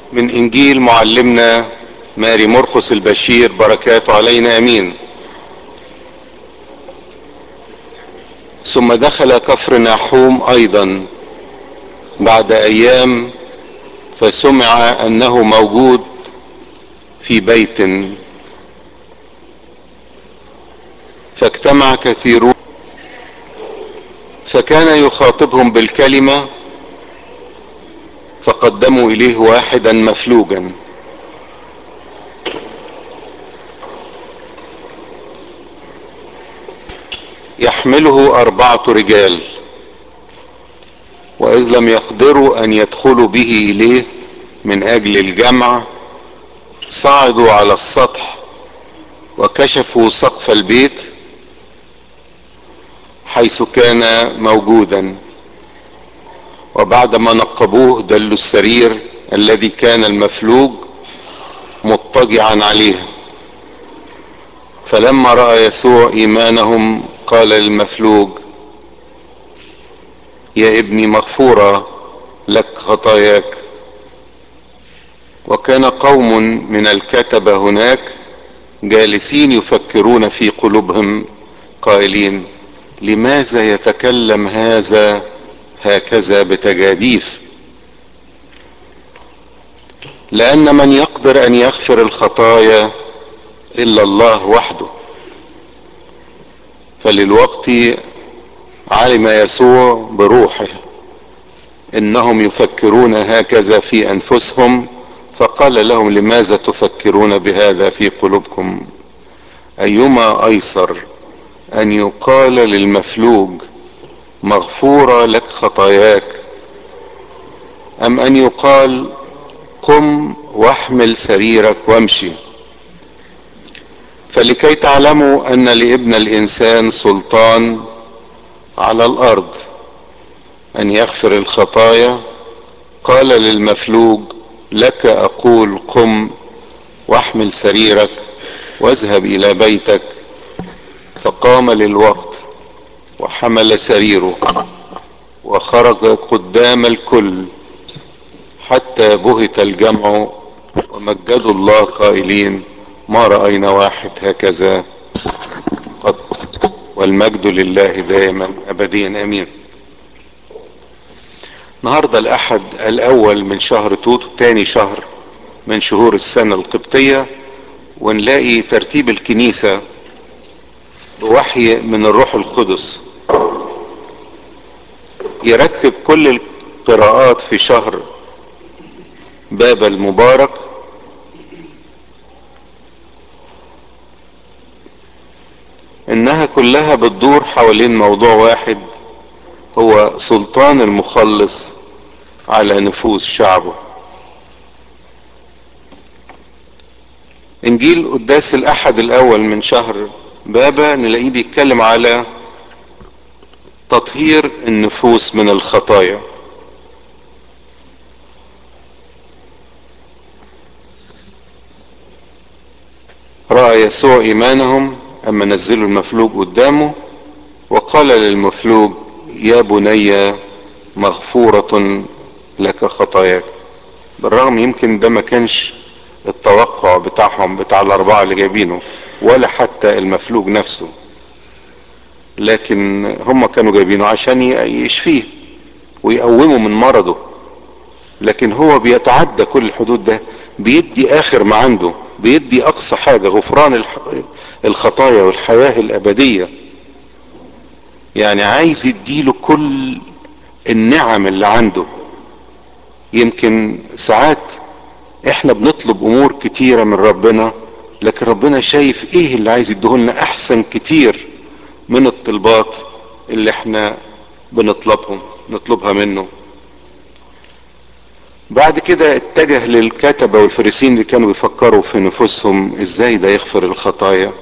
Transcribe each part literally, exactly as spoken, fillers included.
من انجيل معلمنا ماري مرقس البشير، بركاته علينا امين. ثم دخل كفر ناحوم ايضا بعد ايام، فسمع انه موجود في بيت، فاجتمع كثيرون، فكان يخاطبهم بالكلمة، فقدموا اليه واحدا مفلوجا، يحمله اربعة رجال، واذ لم يقدروا ان يدخلوا به اليه من اجل الجمع، صعدوا على السطح وكشفوا سقف البيت حيث كان موجودا، وبعدما نقبوه دلوا السرير الذي كان المفلوج مضطجعا عليه. فلما رأى يسوع ايمانهم قال للمفلوج: يا ابني مغفورة لك خطاياك. وكان قوم من الكتبة هناك جالسين يفكرون في قلوبهم قائلين: لماذا يتكلم هذا هكذا بتجاديف؟ لأن من يقدر أن يغفر الخطايا إلا الله وحده. فللوقت علم يسوع بروحه إنهم يفكرون هكذا في أنفسهم، فقال لهم: لماذا تفكرون بهذا في قلوبكم؟ أيما أيسر أن يقال للمفلوج: مغفورة لك خطاياك، أم أن يقال: قم واحمل سريرك وامشي؟ فلكي تعلموا أن لابن الإنسان سلطان على الأرض أن يغفر الخطايا، قال للمفلوج: لك أقول قم واحمل سريرك واذهب إلى بيتك. فقام للوقت وحمل سريره وخرج قدام الكل، حتى بهت الجمع ومجدوا الله قائلين: ما رأينا واحد هكذا قط. والمجد لله دائما أبديا امين. النهارده الاحد الاول من شهر توت، تاني شهر من شهور السنة القبطية، ونلاقي ترتيب الكنيسة بوحي من الروح القدس يرتب كل القراءات في شهر باب المبارك انها كلها بتدور حوالين موضوع واحد، هو سلطان المخلص على نفوس شعبه. انجيل قداس الاحد الاول من شهر بابا نلاقيه بيتكلم على تطهير النفوس من الخطايا. رأى يسوع ايمانهم اما نزلوا المفلوج قدامه، وقال للمفلوج: يا بني مغفورة لك خطاياك. بالرغم يمكن ده ما كانش التوقع بتاعهم، بتاع الاربعة اللي جايبينه، ولا حتى المفلوج نفسه، لكن هم كانوا جايبينه عشان يشفيه ويقومه من مرضه. لكن هو بيتعدى كل الحدود، ده بيدي اخر ما عنده، بيدي اقصى حاجة: غفران الخطايا والحياة الابدية. يعني عايز يديله كل النعم اللي عنده. يمكن ساعات احنا بنطلب امور كتيرة من ربنا، لكن ربنا شايف ايه اللي عايز يديهولنا احسن كتير من الطلبات اللي احنا بنطلبهم نطلبها منه. بعد كده اتجه للكتبة والفريسين اللي كانوا بيفكروا في نفوسهم ازاي ده يغفر الخطايا.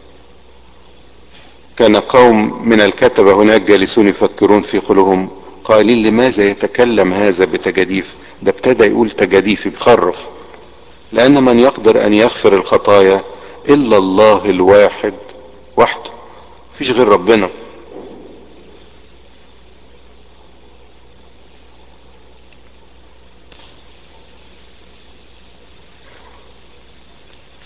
كان قوم من الكتبة هناك جالسون يفكرون في قلوبهم قائلين: لماذا يتكلم هذا بتجاديف؟ ده ابتدى يقول تجاديف، بيخرف. لأن من يقدر أن يغفر الخطايا إلا الله الواحد وحده، مفيش غير ربنا.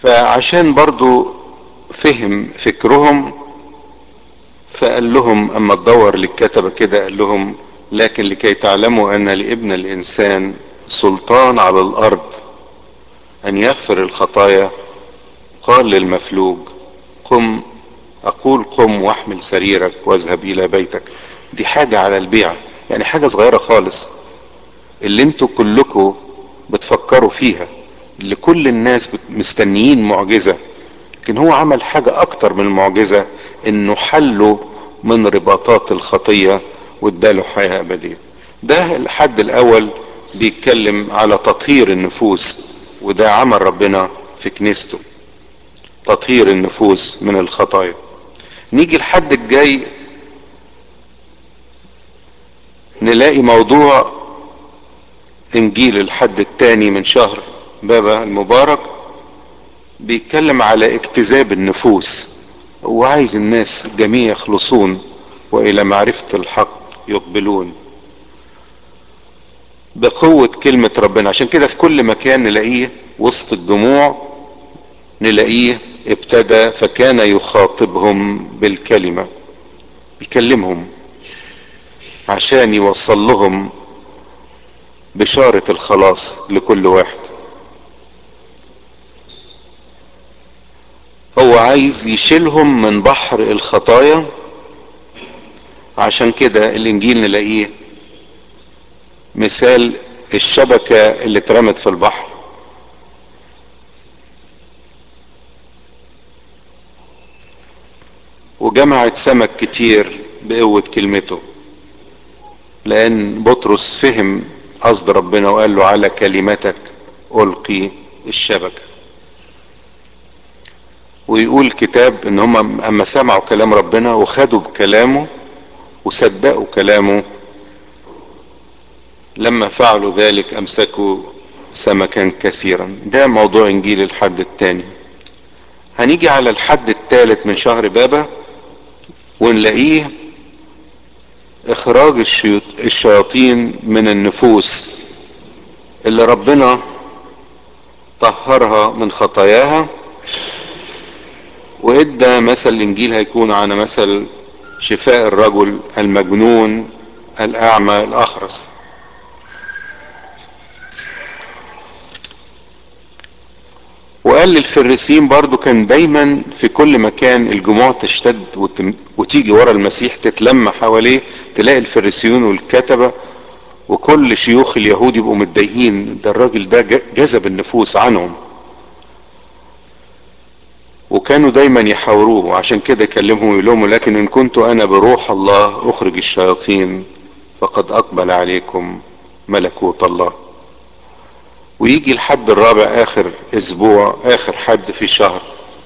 فعشان برضو فهم فكرهم فقال لهم اما تدور للكتبة كده قال لهم لكن لكي تعلموا ان لابن الانسان سلطان على الارض ان يغفر الخطايا قال للمفلوج قم، اقول قم واحمل سريرك واذهب الى بيتك. دي حاجة على البيعة، يعني حاجة صغيرة خالص اللي انتوا كلكم بتفكروا فيها، اللي كل الناس مستنيين معجزة، لكن هو عمل حاجة اكتر من المعجزة، انه حله من رباطات الخطية واداله حياة ابدية. ده الحد الاول بيتكلم على تطهير النفوس، وده عمل ربنا في كنيسته، تطهير النفوس من الخطايا. نيجي الحد الجاي نلاقي موضوع انجيل الحد الثاني من شهر بابا المبارك بيتكلم على اجتذاب النفوس، وعايز الناس الجميع يخلصون والى معرفة الحق يقبلون بقوة كلمة ربنا. عشان كده في كل مكان نلاقيه وسط الجموع نلاقيه ابتدى فكان يخاطبهم بالكلمة، بيكلمهم عشان يوصل لهم بشارة الخلاص لكل واحد. هو عايز يشيلهم من بحر الخطايا، عشان كده الانجيل نلاقيه مثال الشبكة اللي اترمت في البحر، وجمعت سمك كتير بقوة كلمته، لان بطرس فهم قصد ربنا وقال له على كلمتك القي الشبكة. ويقول الكتاب ان هم اما سمعوا كلام ربنا وخدوا بكلامه وصدقوا كلامه، لما فعلوا ذلك امسكوا سمكا كثيرا. ده موضوع انجيل الحد الثاني. هنيجي على الحد الثالث من شهر بابا ونلاقيه اخراج الشياطين من النفوس اللي ربنا طهرها من خطاياها، وادى مثل الانجيل هيكون على مثل شفاء الرجل المجنون الاعمى الاخرس. وقال للفريسين برضو كان دايما في كل مكان الجموع تشتد وتيجي ورا المسيح تتلم حواليه، تلاقي الفريسيون والكتبة وكل شيوخ اليهود يبقوا متضايقين، ده الراجل ده جذب النفوس عنهم، وكانوا دايما يحاوروه. وعشان كده يكلمهم ويقول لهم لكن ان كنت انا بروح الله اخرج الشياطين فقد اقبل عليكم ملكوت الله. ويجي الحد الرابع اخر اسبوع اخر حد في شهر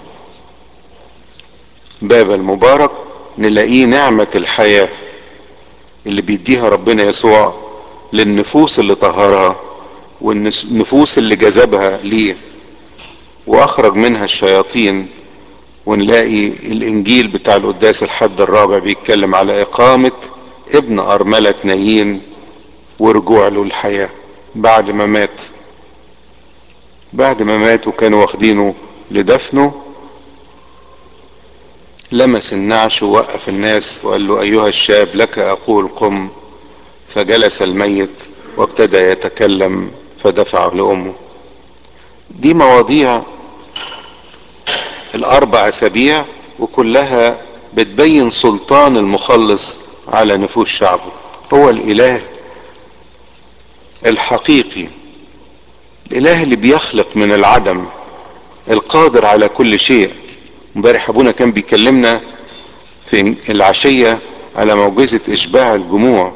باب المبارك نلاقيه نعمة الحياة اللي بيديها ربنا يسوع للنفوس اللي طهرها والنفوس اللي جذبها ليه واخرج منها الشياطين. ونلاقي الانجيل بتاع القداس الحد الرابع بيتكلم على اقامة ابن ارملة نايين ورجوع له الحياة بعد ما مات. بعد ما مات وكانوا واخدينه لدفنه لمس النعش ووقف الناس وقال له ايها الشاب لك اقول قم، فجلس الميت وابتدى يتكلم فدفعه لامه. دي مواضيع الاربع اسابيع وكلها بتبين سلطان المخلص على نفوس شعبه. هو الاله الحقيقي، الاله اللي بيخلق من العدم، القادر على كل شيء. امبارح ابونا كان بيكلمنا في العشية على معجزة اشباع الجموع،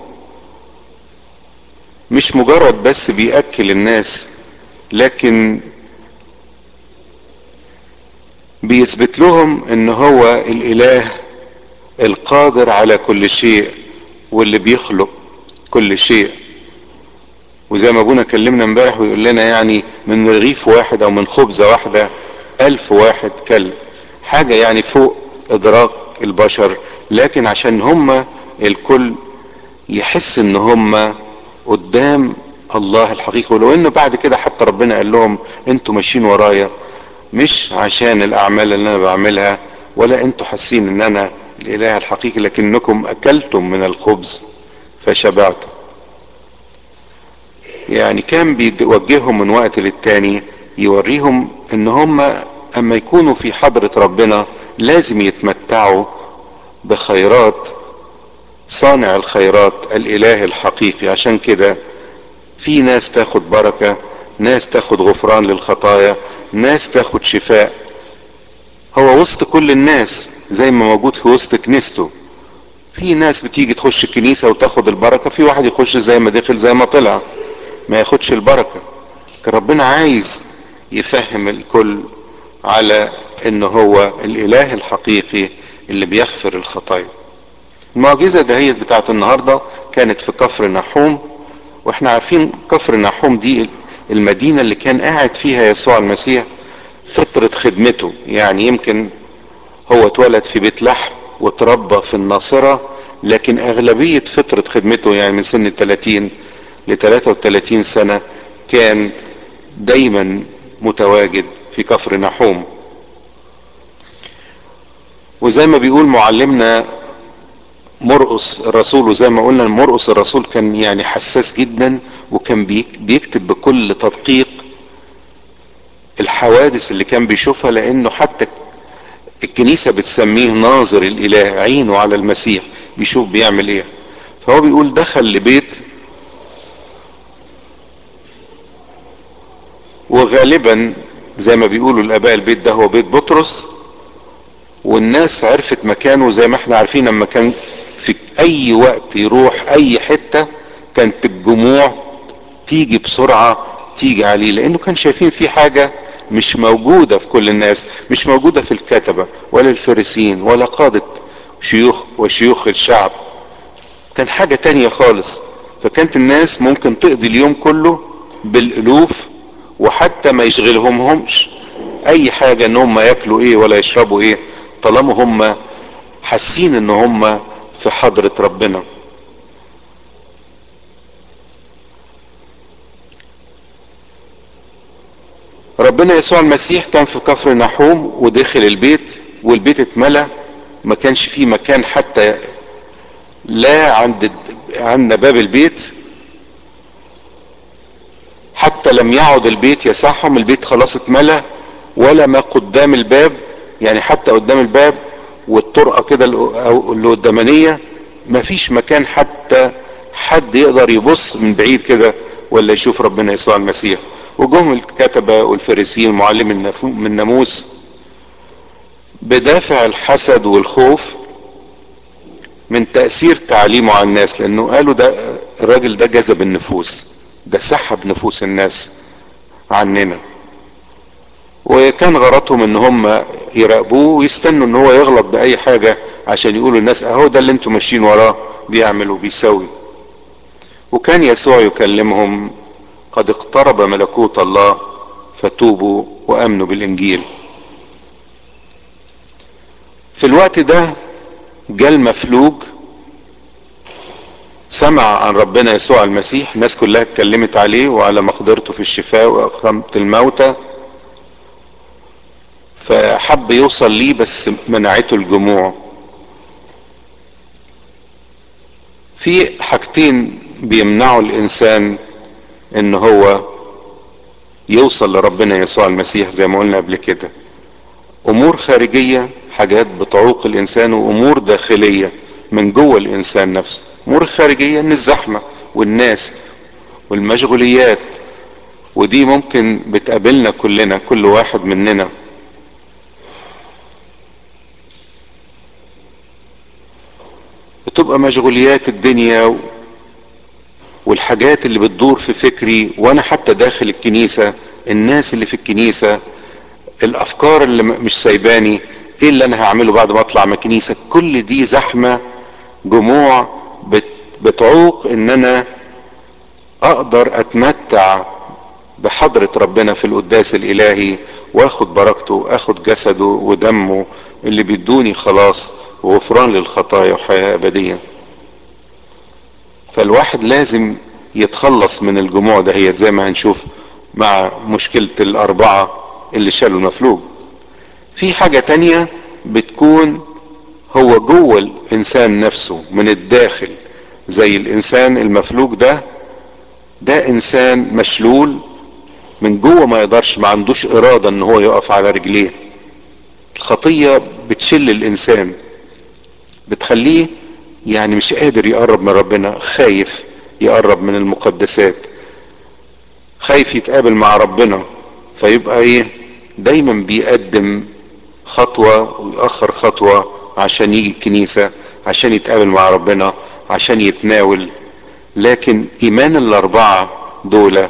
مش مجرد بس بيأكل الناس لكن بيثبت لهم ان هو الاله القادر على كل شيء واللي بيخلق كل شيء. وزي ما ابونا كلمنا امبارح ويقول لنا يعني من رغيف واحد او من خبزة واحدة الف واحد كلب، حاجة يعني فوق ادراك البشر، لكن عشان هم الكل يحس ان هم قدام الله الحقيقي. ولو انه بعد كده حتى ربنا قال لهم انتوا ماشيين ورايا مش عشان الاعمال اللي انا بعملها، ولا انتوا حاسين ان انا الاله الحقيقي، لكنكم اكلتم من الخبز فشبعتم. يعني كان بيوجههم من وقت للتاني، يوريهم ان هم اما يكونوا في حضرة ربنا لازم يتمتعوا بخيرات صانع الخيرات الاله الحقيقي. عشان كده في ناس تاخد بركة، ناس تاخد غفران للخطايا، ناس تاخد شفاء. هو وسط كل الناس زي ما موجود في وسط كنيسته. في ناس بتيجي تخش الكنيسة وتاخد البركة، في واحد يخش زي ما دخل زي ما طلع ما ياخدش البركة. ربنا عايز يفهم الكل على ان هو الاله الحقيقي اللي بيغفر الخطايا. المعجزة دهيت بتاعت النهاردة كانت في كفر نحوم، واحنا عارفين كفر نحوم دي المدينة اللي كان قاعد فيها يسوع المسيح فترة خدمته. يعني يمكن هو اتولد في بيت لحم وتربى في الناصرة، لكن اغلبية فترة خدمته يعني من سن ثلاثين ل ثلاثة وثلاثين سنة كان دايما متواجد في كفر نحوم. وزي ما بيقول معلمنا مرقس الرسول، وزي ما قلنا مرقس الرسول كان يعني حساس جدا، وكان بيكتب بكل تدقيق الحوادث اللي كان بيشوفها، لانه حتى الكنيسة بتسميه ناظر الاله، عينه على المسيح بيشوف بيعمل ايه. فهو بيقول دخل لبيت، وغالبا زي ما بيقولوا الاباء البيت ده هو بيت بطرس، والناس عرفت مكانه زي ما احنا عارفين. لما كان في اي وقت يروح اي حتة كانت الجموع تيجي بسرعة تيجي عليه، لانه كان شايفين في حاجة مش موجودة في كل الناس، مش موجودة في الكتبة ولا الفريسين ولا قادة شيوخ وشيوخ الشعب، كان حاجة تانية خالص. فكانت الناس ممكن تقضي اليوم كله بالالوف، وحتى ما يشغلهم همش اي حاجة ان هم ياكلوا ايه ولا يشربوا ايه، طالما هم حاسين ان هم في حضرة ربنا. ربنا يسوع المسيح كان في كفر نحوم ودخل البيت، والبيت اتملى، ما كانش فيه مكان حتى لا عند عند باب البيت، حتى لم يعد البيت يسعهم، البيت خلاص اتملى، ولا ما قدام الباب، يعني حتى قدام الباب والطرقة كده اللي قدامانية ما فيش مكان حتى حد يقدر يبص من بعيد كده ولا يشوف ربنا يسوع المسيح. وجم الكتبة والفريسيين معلم من الناموس بدافع الحسد والخوف من تأثير تعليمه على الناس، لانه قالوا ده الراجل ده جذب النفوس، ده سحب نفوس الناس عننا. وكان غرضهم ان هم يراقبوه ويستنوا ان هو يغلط باي حاجة عشان يقولوا الناس اهو ده اللي انتم ماشيين وراه بيعمل وبيسوي. وكان يسوع يكلمهم قد اقترب ملكوت الله فتوبوا وامنوا بالانجيل. في الوقت ده جاء المفلوج سمع عن ربنا يسوع المسيح، الناس كلها اتكلمت عليه وعلى مقدرته في الشفاء واقامة الموتى، فحب يوصل ليه بس منعته الجموع. في حاجتين بيمنعوا الانسان ان هو يوصل لربنا يسوع المسيح زي ما قلنا قبل كده، امور خارجية حاجات بتعوق الانسان، وامور داخلية من جوه الانسان نفسه. امور خارجية ان الزحمة والناس والمشغوليات، ودي ممكن بتقابلنا كلنا كل واحد مننا، بتبقى مشغوليات الدنيا والحاجات اللي بتدور في فكري وانا حتى داخل الكنيسة، الناس اللي في الكنيسة، الافكار اللي مش سايباني، ايه اللي انا هعمله بعد ما اطلع من الكنيسة. كل دي زحمة جموع بت بتعوق ان انا اقدر اتمتع بحضرة ربنا في القداس الالهي، واخد بركته، اخد جسده ودمه اللي بيدوني خلاص وغفران للخطايا وحياة ابدية. فالواحد لازم يتخلص من الجموع دهيت زي ما هنشوف مع مشكلة الاربعة اللي شالوا المفلوج. في حاجة تانية بتكون هو جوه الانسان نفسه من الداخل، زي الانسان المفلوج ده ده انسان مشلول من جوه، ما يقدرش، ما عندوش ارادة ان هو يقف على رجليه. الخطية بتشل الانسان، بتخليه يعني مش قادر يقرب من ربنا، خايف يقرب من المقدسات، خايف يتقابل مع ربنا، فيبقى ايه، دايما بيقدم خطوة ويأخر خطوة عشان يجي الكنيسة، عشان يتقابل مع ربنا، عشان يتناول. لكن ايمان الاربعة دول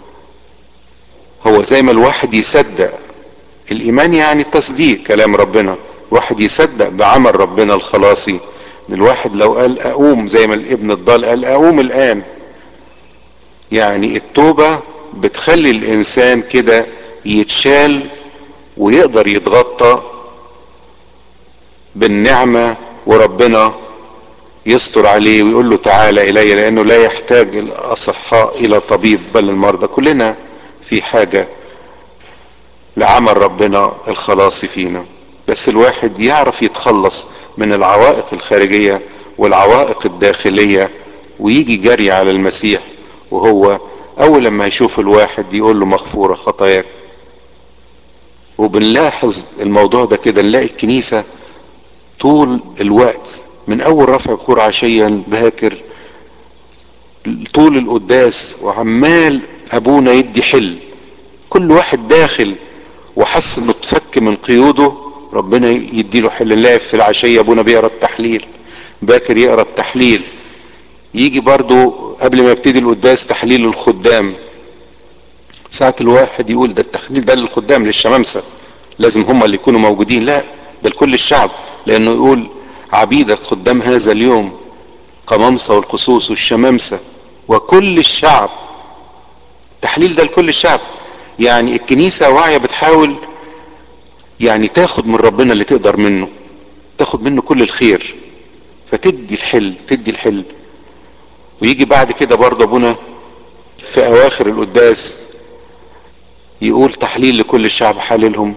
هو زي ما الواحد يصدق، الايمان يعني تصديق كلام ربنا، الواحد يصدق بعمل ربنا الخلاصي. الواحد لو قال اقوم زي ما الابن الضال قال اقوم الان، يعني التوبة بتخلي الانسان كده يتشال ويقدر يتغطى بالنعمة، وربنا يستر عليه ويقول له تعالى الي، لانه لا يحتاج الاصحاء الى طبيب بل المرضى. كلنا في حاجة لعمل ربنا الخلاصي فينا، بس الواحد يعرف يتخلص من العوائق الخارجية والعوائق الداخلية ويجي جري على المسيح. وهو اول لما يشوف الواحد يقول له مغفورة خطاياك. وبنلاحظ الموضوع ده كده، نلاقي الكنيسة طول الوقت من اول رفع بخور عشيا باكر طول القداس وعمال ابونا يدي حل. كل واحد داخل وحس انه اتفك من قيوده ربنا يديله حل. نلاقي في العشية ابونا بيقرا التحليل، باكر يقرا التحليل، يجي برضو قبل ما يبتدي القداس تحليل الخدام. ساعة الواحد يقول ده التحليل ده للخدام للشمامسة، لازم هم اللي يكونوا موجودين، لا ده لكل الشعب، لانه يقول عبيدك خدام هذا اليوم قمامسة والقصوص والشمامسة وكل الشعب. التحليل ده لكل الشعب، يعني الكنيسة واعية بتحاول يعني تاخد من ربنا اللي تقدر منه، تاخد منه كل الخير، فتدي الحل تدي الحل. ويجي بعد كده برضه ابونا في اواخر القداس يقول تحليل لكل الشعب، حللهم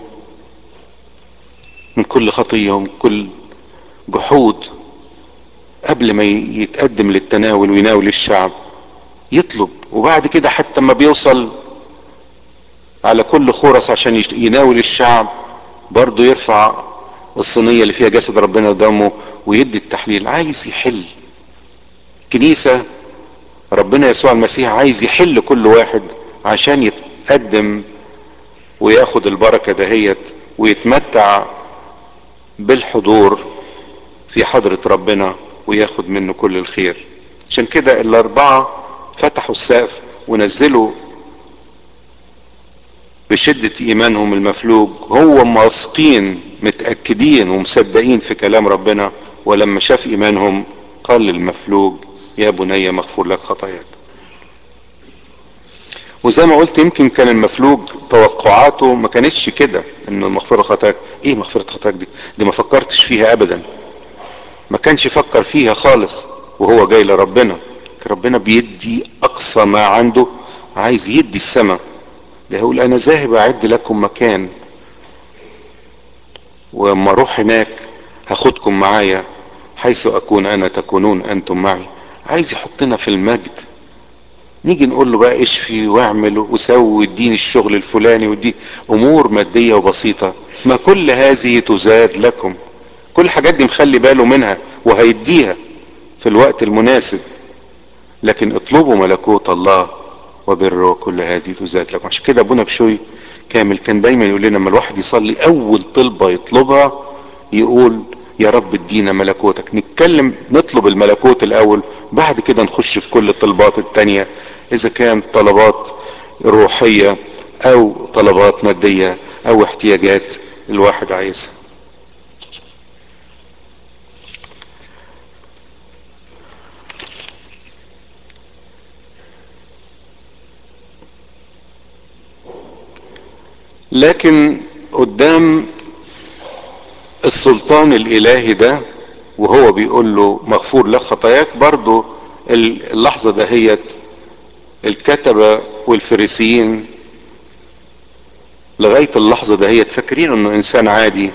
من كل خطية ومن كل جحود، قبل ما يتقدم للتناول ويناول الشعب يطلب. وبعد كده حتى ما بيوصل على كل خورس عشان يناول الشعب برضه يرفع الصينية اللي فيها جسد ربنا ودمه ويدي التحليل، عايز يحل. كنيسة ربنا يسوع المسيح عايز يحل كل واحد عشان يتقدم وياخد البركة دهيت ويتمتع بالحضور في حضرة ربنا وياخد منه كل الخير. عشان كده الاربعة فتحوا السقف ونزلوا بشدة ايمانهم المفلوج، هم واثقين متأكدين ومصدقين في كلام ربنا. ولما شاف ايمانهم قال للمفلوج يا بني مغفور لك خطاياك. وزي ما قلت يمكن كان المفلوج توقعاته ما كانتش كده، انه مغفرة خطاياك، ايه مغفرة خطاياك دي دي ما فكرتش فيها ابدا، ما كانش يفكر فيها خالص. وهو جاي لربنا، ربنا بيدي اقصى ما عنده، عايز يدي السماء. ده يقول انا ذاهب اعد لكم مكان، واما اروح هناك هاخدكم معايا، حيث اكون انا تكونون انتم معي. عايز يحطنا في المجد. نيجي نقول له بقى اشفي واعمل وسوي واديني الشغل الفلاني، ودي امور مادية وبسيطة، ما كل هذه تزاد لكم. كل الحاجات دي مخلي باله منها وهيديها في الوقت المناسب. لكن اطلبوا ملكوت الله وبره وكل هذه تزاد لكم. عشان كده ابونا بشوي كامل كان دايما يقول لنا لما الواحد يصلي اول طلبة يطلبها يقول يا رب ادينا ملكوتك. نتكلم نطلب الملكوت الاول، بعد كده نخش في كل الطلبات التانية، اذا كان طلبات روحية او طلبات مادية او احتياجات الواحد عايزها. لكن قدام السلطان الالهي ده وهو بيقول له مغفور لك خطاياك، برضو اللحظة دهيت الكتبة والفريسيين لغاية اللحظة دهيت فاكرين انه انسان عادي،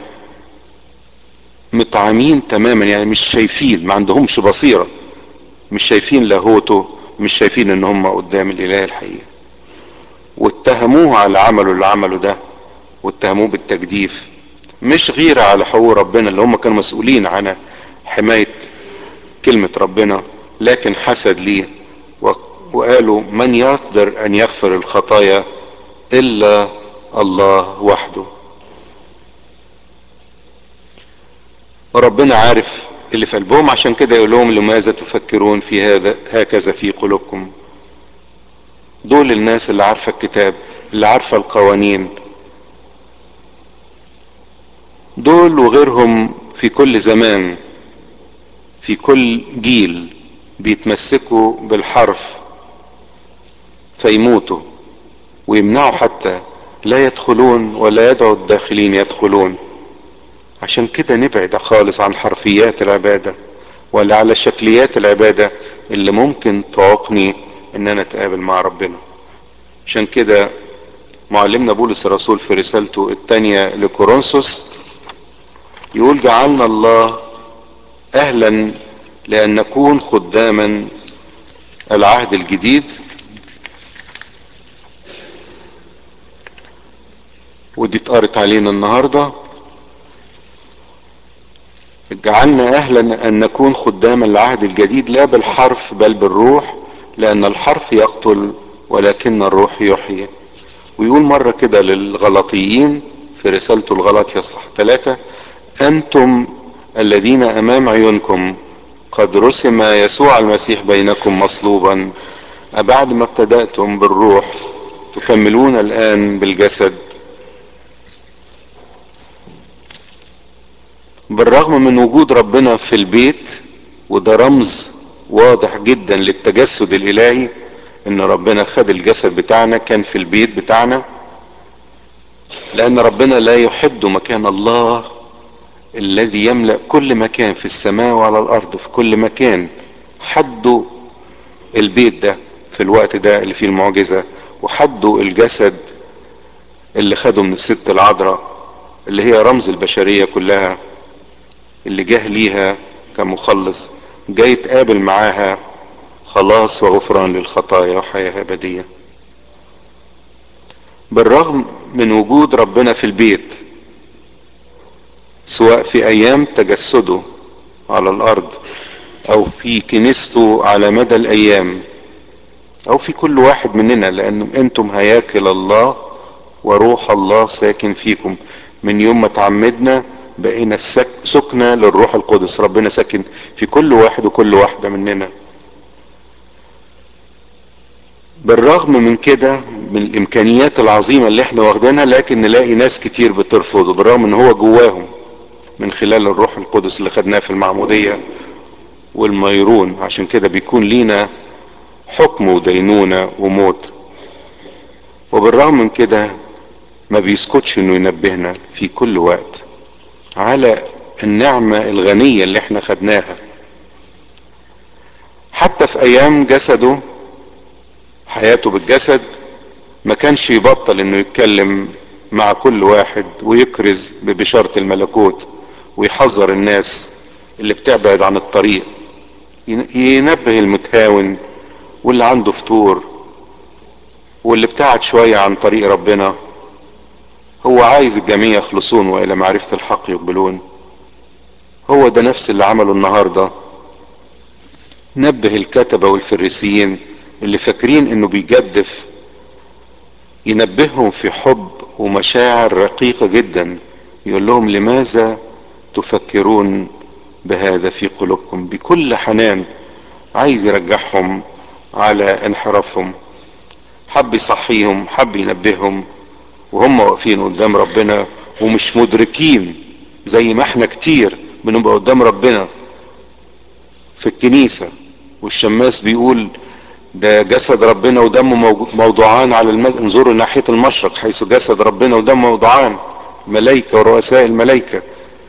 مطعمين تماما، يعني مش شايفين، ما عندهمش بصيرة، مش شايفين لاهوته، مش شايفين ان هم قدام الاله الحقيقي، واتهموه على عمله اللي عمله ده، واتهموه بالتجديف، مش غيرة على حقوق ربنا اللي هم كانوا مسؤولين عن حماية كلمة ربنا، لكن حسد ليه، وقالوا من يقدر ان يغفر الخطايا الا الله وحده. وربنا عارف اللي في قلبهم، عشان كده يقول لهم لماذا تفكرون في هذا هكذا في قلوبكم. دول الناس اللي عارفة الكتاب، اللي عارفة القوانين، دول وغيرهم في كل زمان في كل جيل بيتمسكوا بالحرف فيموتوا، ويمنعوا حتى لا يدخلون ولا يدعوا الداخلين يدخلون. عشان كده نبعد خالص عن حرفيات العبادة ولا على شكليات العبادة اللي ممكن تعوقني ان انا اتقابل مع ربنا. عشان كده معلمنا بولس الرسول في رسالته الثانية لكورنثوس يقول جعلنا الله اهلا لان نكون خداما العهد الجديد، ودي اتقرت علينا النهارده، جعلنا اهلا ان نكون خداما العهد الجديد لا بالحرف بل بالروح، لان الحرف يقتل ولكن الروح يحيي. ويقول مرة كده للغلطيين في رسالته الغلط يصح ثلاثة: انتم الذين امام عيونكم قد رسم يسوع المسيح بينكم مصلوبا، أبعد ما ابتدأتم بالروح تكملون الآن بالجسد. بالرغم من وجود ربنا في البيت، وده رمز واضح جدا للتجسد الإلهي، ان ربنا خد الجسد بتاعنا كان في البيت بتاعنا، لأن ربنا لا يحد مكان الله الذي يملأ كل مكان في السماء وعلى الأرض، في كل مكان حدوا البيت ده في الوقت ده اللي فيه المعجزة، وحدوا الجسد اللي خده من الست العذراء اللي هي رمز البشرية كلها، اللي جه ليها كمخلص، جاي يتقابل معاها خلاص وغفران للخطايا وحياة أبدية. بالرغم من وجود ربنا في البيت، سواء في أيام تجسده على الأرض أو في كنيسته على مدى الأيام أو في كل واحد مننا، لأن أنتم هياكل الله وروح الله ساكن فيكم. من يوم ما تعمدنا بقينا سكنة للروح القدس، ربنا ساكن في كل واحد وكل واحدة مننا. بالرغم من كده، من الامكانيات العظيمة اللي احنا واخدينها، لكن نلاقي ناس كتير بترفضه بالرغم ان هو جواهم من خلال الروح القدس اللي خدناه في المعمودية والميرون. عشان كده بيكون لينا حكم ودينونة وموت، وبالرغم من كده ما بيسكتش انه ينبهنا في كل وقت على النعمة الغنية اللي احنا خدناها. حتى في ايام جسده، حياته بالجسد، ما كانش يبطل انه يتكلم مع كل واحد ويكرز ببشارة الملكوت ويحذر الناس اللي بتبعد عن الطريق، ينبه المتهاون واللي عنده فتور واللي ابتعد شوية عن طريق ربنا. هو عايز الجميع يخلصون والى معرفة الحق يقبلون. هو ده نفس اللي عمله النهاردة، نبه الكتبة والفريسيين اللي فاكرين انه بيجدف، ينبههم في حب ومشاعر رقيقة جدا، يقول لهم لماذا تفكرون بهذا في قلوبكم، بكل حنان عايز يرجعهم على انحرافهم. حب يصحيهم، حب ينبههم وهم واقفين قدام ربنا ومش مدركين، زي ما احنا كتير بنبقى قدام ربنا في الكنيسة والشماس بيقول ده جسد ربنا ودمه موضوعان على المسجد، انظروا ناحية المشرق حيث جسد ربنا ودمه موضوعان، ملائكة ورؤساء الملائكة،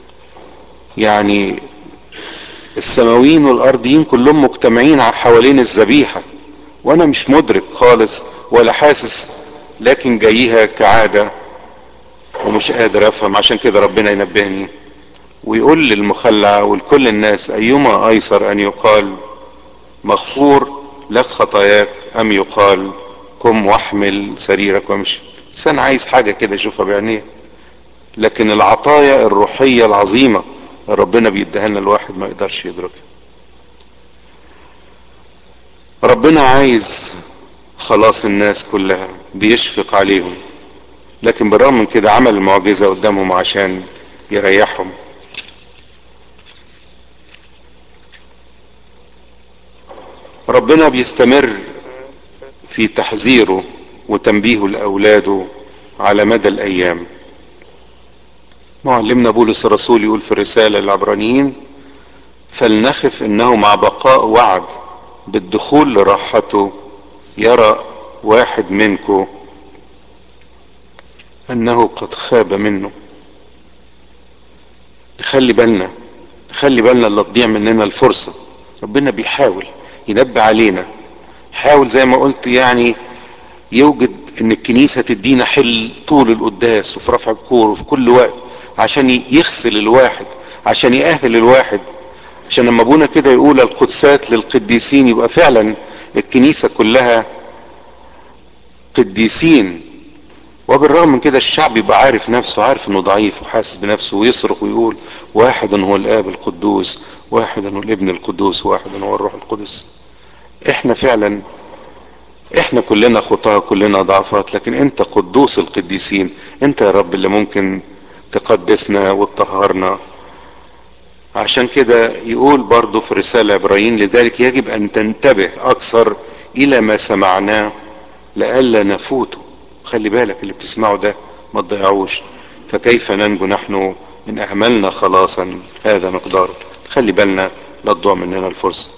يعني السماويين والارضيين كلهم مجتمعين حوالين الذبيحة، وانا مش مدرك خالص ولا حاسس، لكن جايها كعادة ومش قادر افهم، عشان كده ربنا ينبهني ويقول للمخلع ولكل الناس: ايما ايسر ان يقال مغفور لك خطاياك، ام يقال قم واحمل سريرك وامشي؟ الانسان عايز حاجة كده يشوفها بعينيه، لكن العطايا الروحية العظيمة ربنا بيديها لنا الواحد ما يقدرش يدركها. ربنا عايز خلاص الناس كلها، بيشفق عليهم، لكن بالرغم من كده عمل المعجزة قدامهم عشان يريحهم. ربنا بيستمر في تحذيره وتنبيهه لأولاده على مدى الأيام. معلمنا بولس الرسول يقول في الرسالة للعبرانيين: فلنخف إنه مع بقاء وعد بالدخول لراحته يرى واحد منكم أنه قد خاب منه. نخلي بالنا، نخلي بالنا لا تضيع مننا الفرصة. ربنا بيحاول ينبه علينا، حاول زي ما قلت يعني يوجد ان الكنيسة تدينا حل طول القداس وفي رفع الكور وفي كل وقت، عشان يغسل الواحد، عشان يأهل الواحد، عشان لما ابونا كده يقول القدسات للقديسين، يبقى فعلا الكنيسة كلها قديسين. وبالرغم من كده الشعب يبقى عارف نفسه، عارف انه ضعيف وحاسس بنفسه، ويصرخ ويقول: واحد هو الاب القدوس، واحد هو الابن القدوس، واحد هو الروح القدس. احنا فعلا احنا كلنا خطاة، كلنا ضعفات، لكن انت قدوس القديسين، انت يا رب اللي ممكن تقدسنا وتطهرنا. عشان كده يقول برضو في رسالة عبرانيين: لذلك يجب ان تنتبه اكثر الى ما سمعناه لئلا نفوته. خلي بالك اللي بتسمعه ده ما تضيعوش. فكيف ننجو نحن ان اهملنا خلاصا هذا مقداره؟ خلي بالنا لا تضيع مننا الفرصة.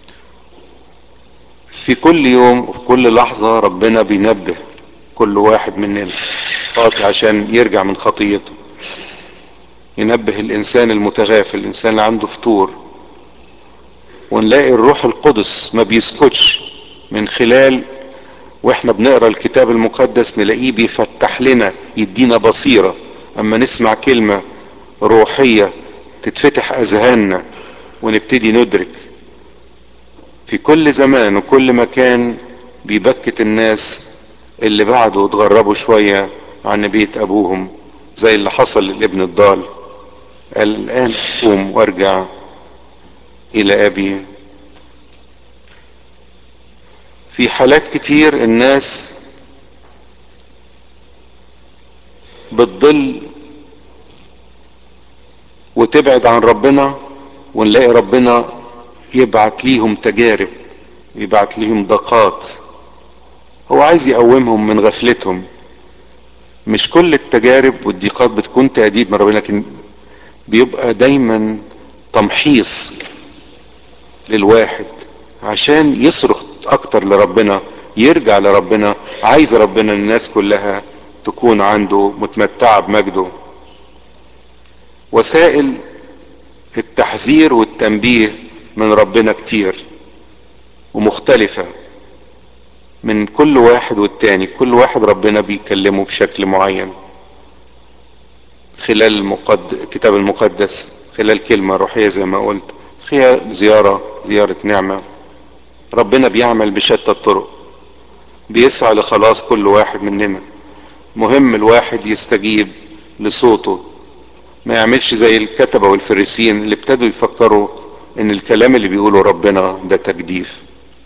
في كل يوم وفي كل لحظة ربنا بينبه كل واحد مننا خاطئ عشان يرجع من خطيته. ينبه الانسان المتغافل، الانسان اللي عنده فتور. ونلاقي الروح القدس ما بيسكتش، من خلال واحنا بنقرا الكتاب المقدس نلاقيه بيفتح لنا، يدينا بصيرة اما نسمع كلمة روحية تتفتح اذهاننا ونبتدي ندرك. في كل زمان وكل مكان بيبكت الناس اللي بعده اتغربوا شوية عن بيت ابوهم، زي اللي حصل للابن الضال. قال: الان اقوم وارجع الى ابي. في حالات كتير الناس بتضل وتبعد عن ربنا، ونلاقي ربنا يبعت ليهم تجارب، يبعت ليهم ضيقات، هو عايز يقومهم من غفلتهم. مش كل التجارب والضيقات بتكون تأديب من ربنا، لكن بيبقى دايما تمحيص للواحد عشان يصرخ اكتر لربنا، يرجع لربنا. عايز ربنا الناس كلها تكون عنده متمتعة بمجده. وسائل التحذير والتنبيه من ربنا كتير ومختلفة من كل واحد والتاني. كل واحد ربنا بيكلمه بشكل معين، خلال المقد... الكتاب المقدس، خلال كلمة روحية زي ما قلت، خلال زيارة زيارة نعمة. ربنا بيعمل بشتى الطرق، بيسعى لخلاص كل واحد مننا. مهم الواحد يستجيب لصوته، ما يعملش زي الكتبة والفريسين اللي ابتدوا يفكروا ان الكلام اللي بيقوله ربنا ده تجديف.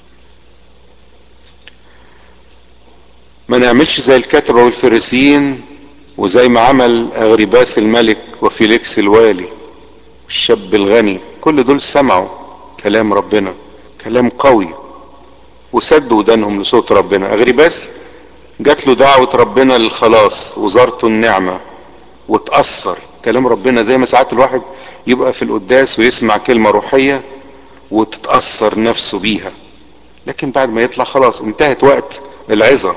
ما نعملش زي الكتبة والفريسين، وزي ما عمل اغرباس الملك وفيليكس الوالي والشاب الغني. كل دول سمعوا كلام ربنا، كلام قوي، وسدوا ودانهم لصوت ربنا. اغرباس جات له دعوة ربنا للخلاص وزارته النعمة، وتأثر كلام ربنا. زي ما ساعات الواحد يبقى في القداس ويسمع كلمة روحية وتتأثر نفسه بيها، لكن بعد ما يطلع خلاص انتهت وقت العظة.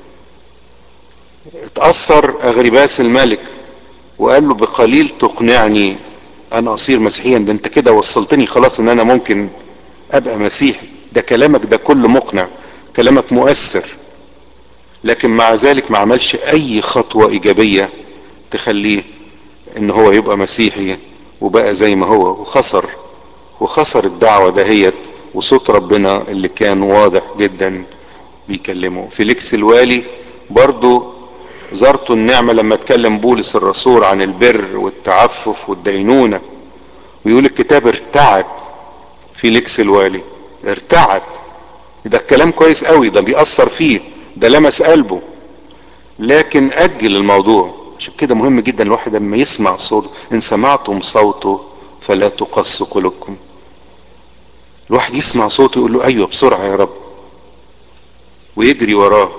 اتأثر اغرباس الملك وقال له: بقليل تقنعني ان اصير مسيحيا؟ ده انت كده وصلتني خلاص ان انا ممكن ابقى مسيحي. ده كلامك ده كله مقنع، كلامك مؤثر. لكن مع ذلك ما عملش اي خطوة ايجابية تخليه ان هو يبقى مسيحي، وبقى زي ما هو، وخسر وخسر الدعوة دهيت وصوت ربنا اللي كان واضح جدا بيكلمه. فيليكس الوالي برضو زارته النعمة لما اتكلم بولس الرسول عن البر والتعفف والدينونة، ويقول الكتاب ارتعد فيليكس الوالي، ارتعد. ده الكلام كويس قوي، ده بيأثر فيه، ده لمس قلبه، لكن أجل الموضوع. عشان كده مهم جدا الواحد لما يسمع صوته، إن سمعتم صوته فلا تقسوا قلوبكم. الواحد يسمع صوته يقول له أيوه بسرعة يا رب، ويجري وراه.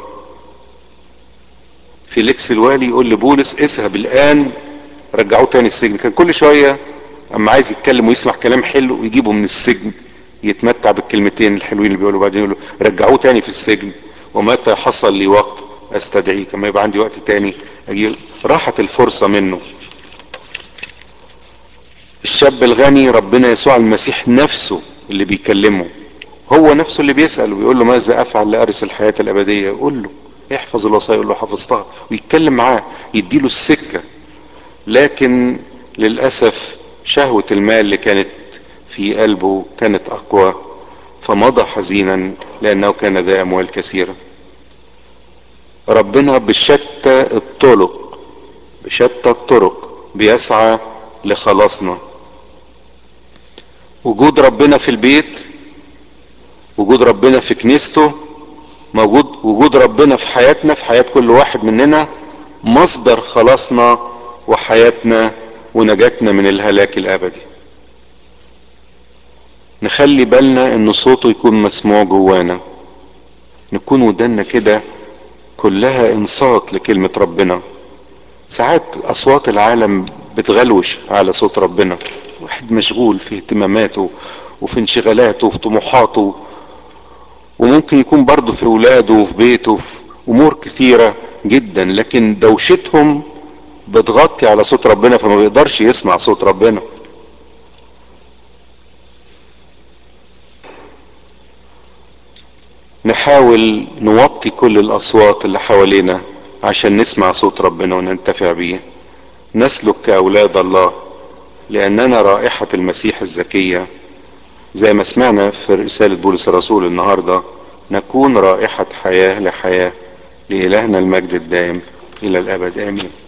فيليكس الوالي يقول لبولس اذهب الآن، رجعوه تاني السجن. كان كل شوية اما عايز يتكلم ويسمع كلام حلو يجيبه من السجن يتمتع بالكلمتين الحلوين اللي بيقولوا، بعدين يقولوا رجعوه تاني في السجن. ومتى حصل لي وقت استدعيك، اما يبقى عندي وقت تاني اجي. راحت الفرصة منه. الشاب الغني ربنا يسوع المسيح نفسه اللي بيكلمه، هو نفسه اللي بيسأل ويقول له ماذا افعل لارث الحياة الابدية؟ يقول له احفظ الوصايا، يقول له حفظتها، ويتكلم معاه يديله السكة. لكن للأسف شهوة المال اللي كانت في قلبه كانت أقوى، فمضى حزينا لأنه كان ذا أموال كثيرة. ربنا بشتى الطرق بشتى الطرق بيسعى لخلاصنا. وجود ربنا في البيت، وجود ربنا في كنيسته، موجود وجود ربنا في حياتنا، في حياة كل واحد مننا، مصدر خلاصنا وحياتنا ونجاتنا من الهلاك الأبدي. نخلي بالنا ان صوته يكون مسموع جوانا، نكون ودنا كده كلها انصات لكلمة ربنا. ساعات اصوات العالم بتغلوش على صوت ربنا، واحد مشغول في اهتماماته وفي انشغالاته وفي طموحاته، وممكن يكون برضه في اولاده وفي بيته في امور كثيرة جدا، لكن دوشتهم بتغطي على صوت ربنا فما بيقدرش يسمع صوت ربنا. نحاول نوطي كل الاصوات اللي حوالينا عشان نسمع صوت ربنا وننتفع بيه. نسلك كاولاد الله لاننا رائحة المسيح الزكية، زي ما سمعنا في رسالة بولس الرسول النهاردة، نكون رائحة حياة لحياة. لإلهنا المجد الدائم الى الابد، امين.